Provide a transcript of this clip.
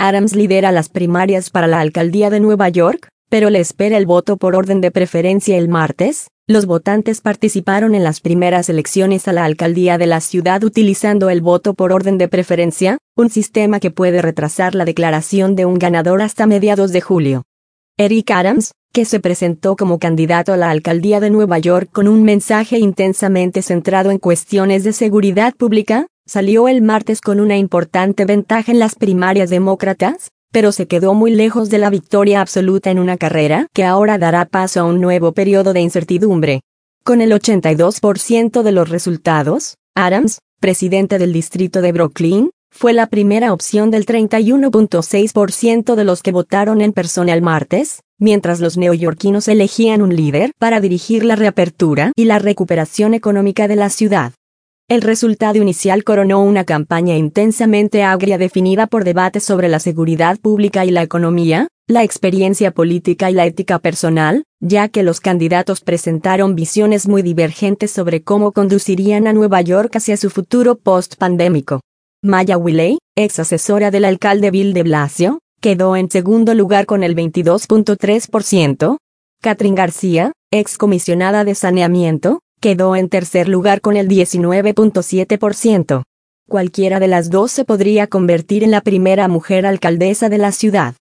Adams lidera las primarias para la alcaldía de Nueva York, pero le espera el voto por orden de preferencia el martes. Los votantes participaron en las primeras elecciones a la alcaldía de la ciudad utilizando el voto por orden de preferencia, un sistema que puede retrasar la declaración de un ganador hasta mediados de julio. Eric Adams, que se presentó como candidato a la alcaldía de Nueva York con un mensaje intensamente centrado en cuestiones de seguridad pública, salió el martes con una importante ventaja en las primarias demócratas, pero se quedó muy lejos de la victoria absoluta en una carrera que ahora dará paso a un nuevo periodo de incertidumbre. Con el 82% de los resultados, Adams, presidente del distrito de Brooklyn, fue la primera opción del 31.6% de los que votaron en persona el martes, mientras los neoyorquinos elegían un líder para dirigir la reapertura y la recuperación económica de la ciudad. El resultado inicial coronó una campaña intensamente agria definida por debates sobre la seguridad pública y la economía, la experiencia política y la ética personal, ya que los candidatos presentaron visiones muy divergentes sobre cómo conducirían a Nueva York hacia su futuro post-pandémico. Maya Wiley, ex asesora del alcalde Bill de Blasio, quedó en segundo lugar con el 22.3%. Kathryn García, ex comisionada de saneamiento, quedó en tercer lugar con el 19.7%. Cualquiera de las dos se podría convertir en la primera mujer alcaldesa de la ciudad.